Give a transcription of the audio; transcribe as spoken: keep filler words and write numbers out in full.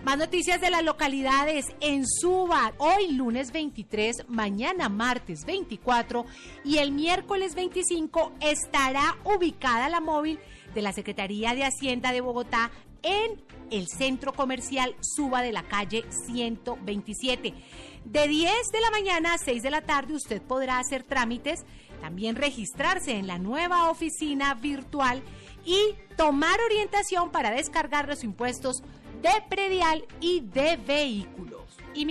Más noticias de las localidades. En Suba, hoy lunes veintitrés, mañana martes veinticuatro y el miércoles veinticinco estará ubicada la móvil de la Secretaría de Hacienda de Bogotá en el centro comercial Suba de la calle ciento veintisiete. De diez de la mañana a seis de la tarde usted podrá hacer trámites, también registrarse en la nueva oficina virtual y tomar orientación para descargar los impuestos de predial y de vehículos. Y